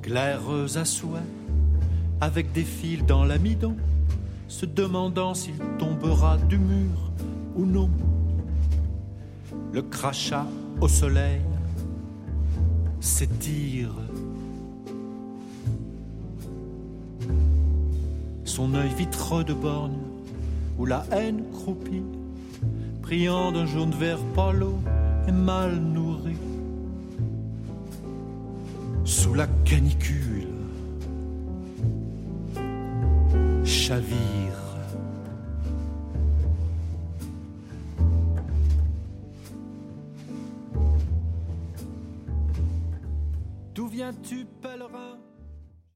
Claireuse à souhait, avec des fils dans l'amidon, se demandant s'il tombera du mur ou non. Le crachat au soleil s'étire. Son œil vitreux de borgne, où la haine croupit, priant d'un jaune vert pâle et mal nourri. Sous la canicule, chavire. D'où viens-tu,